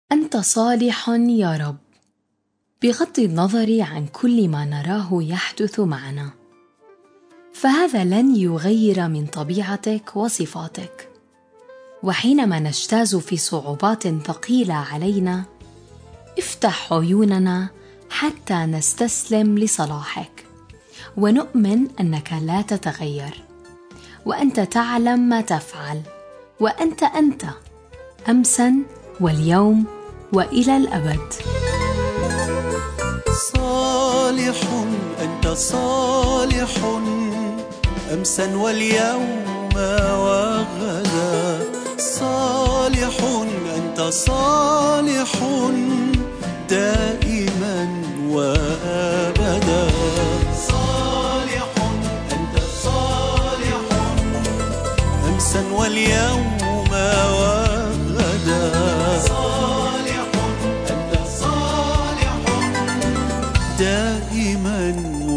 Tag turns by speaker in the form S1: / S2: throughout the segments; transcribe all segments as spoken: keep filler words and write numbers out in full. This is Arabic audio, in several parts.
S1: أنت صالح يا رب، بغض النظر عن كل ما نراه يحدث معنا، فهذا لن يغير من طبيعتك وصفاتك. وحينما نجتاز في صعوبات ثقيلة علينا، افتح عيوننا حتى نستسلم لصلاحك ونؤمن أنك لا تتغير، وأنت تعلم ما تفعل، وأنت أنت أمسا واليوم وإلى الأبد.
S2: صالح أنت صالح أمسا واليوم وغدا، صالح أنت صالح دائما وأبدا، صالح أنت صالح أمسا واليوم وغدا، صالح أنت صالح دائما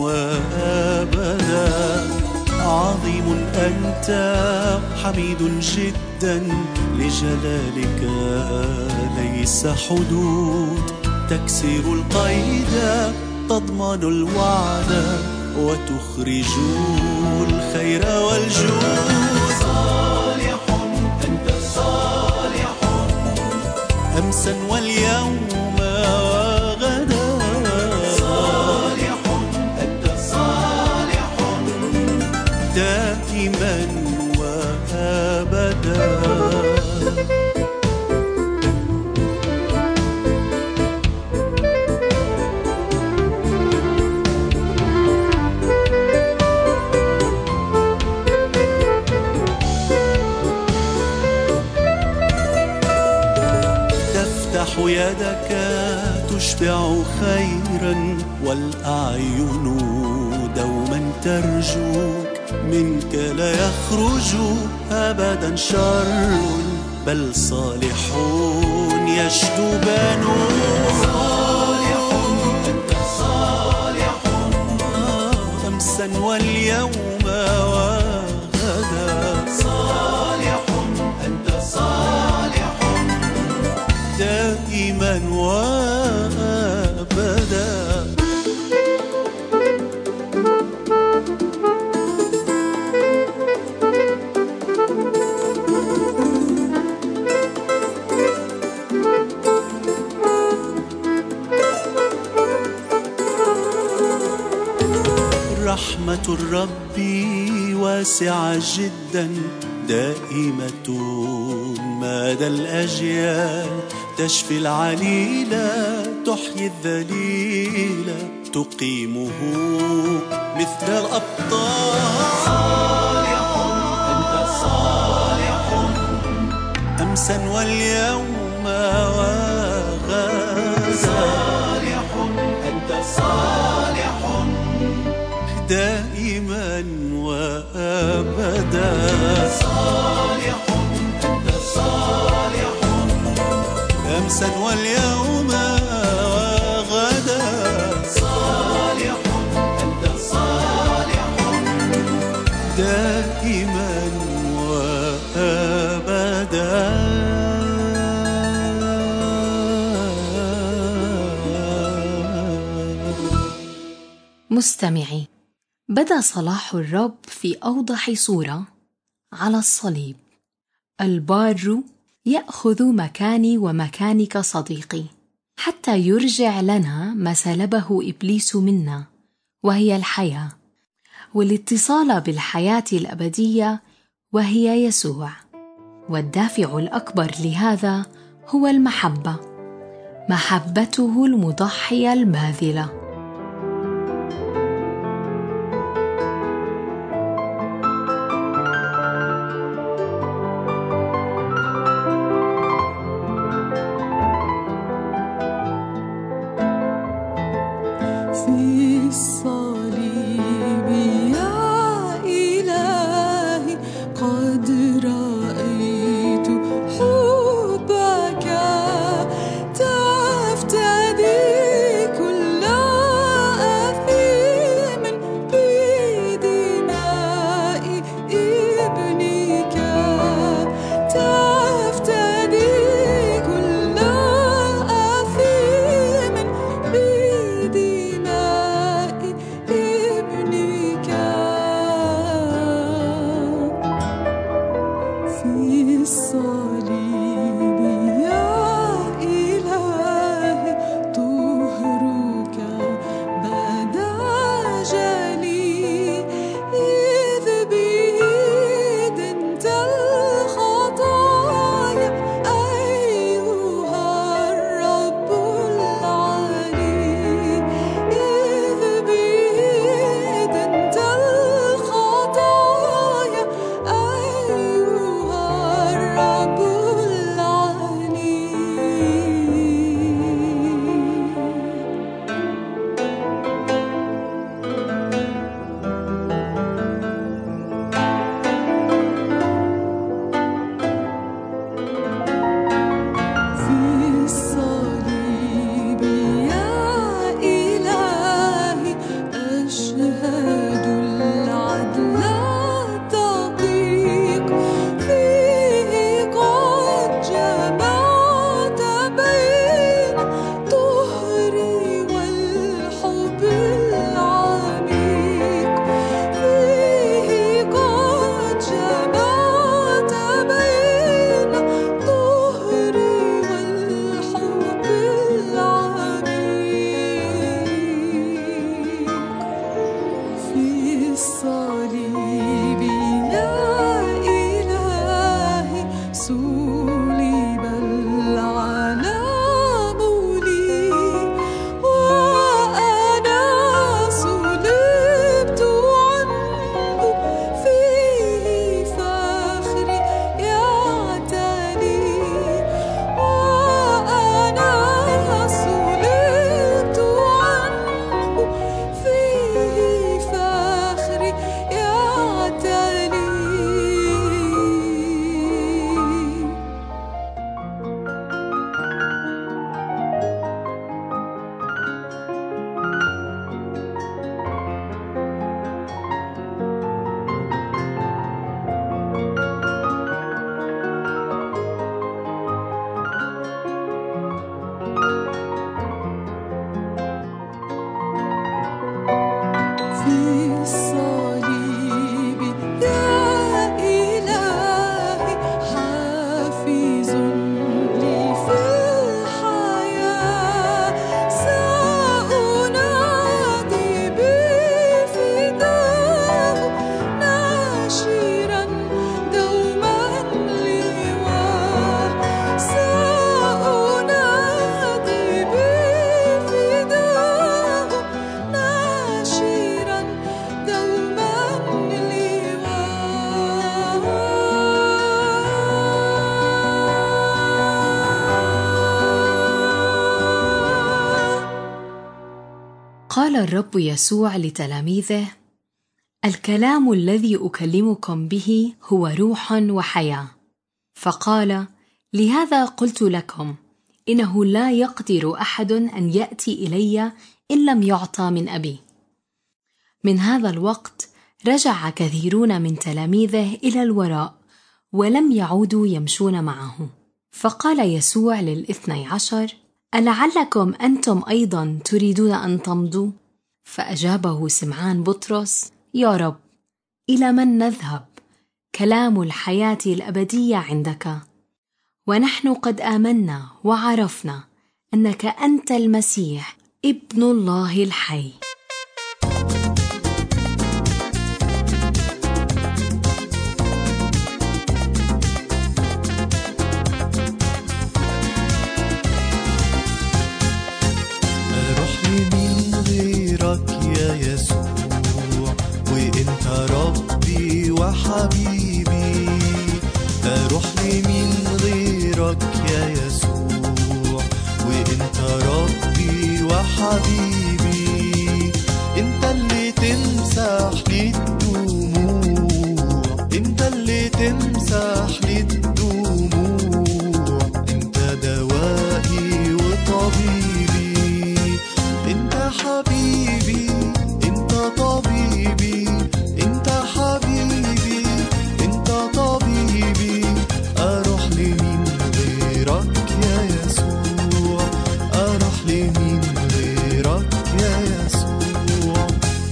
S2: وأبدا. عظيم أنت حميد جدا لجلالك، ليس حدود تكسر القيد، تضمن الوعد وتخرج الخير والجود. صالح أنت صالح أمسا واليوم وغدا، صالح أنت صالح دائما وأبدا. تفتح يدك تشبع خيرا، والأعين دوما ترجوك، منك لا يخرج أبدا شر، بل صالحون يشدبانون. صالح أنت صالح أمسا واليوم وغدا، صالح أنت صالح دائما وأبدا. رحمة الرب واسعة جدا، دائمة مدى الأجيال، تشفي العليل تحيي الذليل، تقيمه مثل الأبطال. صالح أنت صالح أمسا واليوم وغدا، صالح أنت صالح دائما وأبدا. صالح أنت صالح أمسا واليوم وغدا، صالح أنت صالح دائما وأبدا.
S1: مستمعي، بدا صلاح الرب في أوضح صورة على الصليب. البار يأخذ مكاني ومكانك صديقي، حتى يرجع لنا ما سلبه إبليس منا، وهي الحياة والاتصال بالحياة الأبدية، وهي يسوع. والدافع الأكبر لهذا هو المحبة، محبته المضحية الباذلة.
S3: في الصليب يا إلهي قد رأيت حبك، تفتدي كل
S1: قال الرب يسوع لتلاميذه: الكلام الذي أكلمكم به هو روح وحياة. فقال: لهذا قلت لكم إنه لا يقدر أحد أن يأتي إلي إن لم يعطى من أبي. من هذا الوقت رجع كثيرون من تلاميذه إلى الوراء ولم يعودوا يمشون معه. فقال يسوع للاثني عشر: ألعلكم أنتم أيضا تريدون أن تمضوا؟ فأجابه سمعان بطرس: يا رب، إلى من نذهب؟ كلام الحياة الأبدية عندك، ونحن قد آمنا وعرفنا أنك أنت المسيح ابن الله الحي.
S2: أروح لمين غيرك يا يسوع، وإنت ربي وحبيبي. أروح لمين غيرك يا يسوع، وإنت ربي وحبيبي. إنت اللي تمسح لي الدموع، إنت اللي تمسح لي الدموع. إنت دوائي وطبيبي، إنت حبيبي، إنت طبيبي، إنت حبيبي، إنت طبيبي. أروح لمين غيرك يا يسوع، أروح لمين غيرك يا يسوع.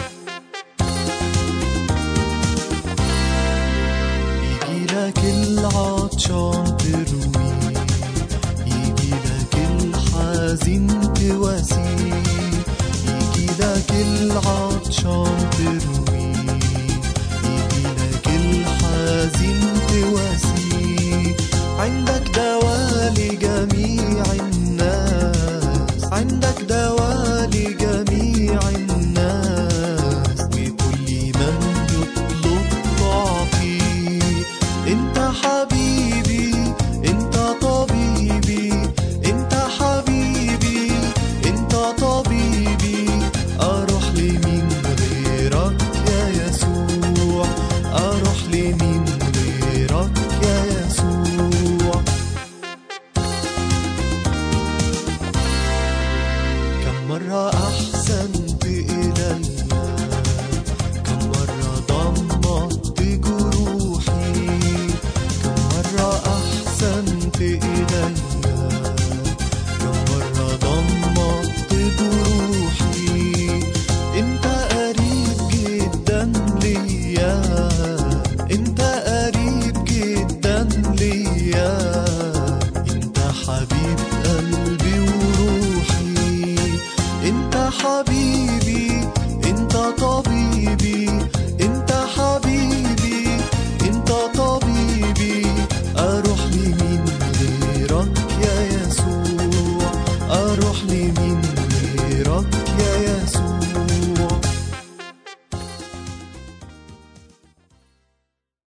S2: يجي لك العطشان تروي، يجي لك الحزين تواسي. يجي لك العطشان تروي، يجي لك الحزين تواسي. عندك دواء لجميع الناس، عندك دواء لجميع الناس. وكل من يطلب تعطي. انت حبيبي، انت طبيبي، انت حبيبي، انت طبيبي. اروح لمين غيرك يا يسوع، اروح لمين غيرك يا يسوع. كم مرة أحسنت إلي، كم مرة ضمدت جروحي. كم مرة أحسنت إلي، كم مرة ضمدت جروحي. أنت قريب جدا ليا، أنت قريب جدا ليا.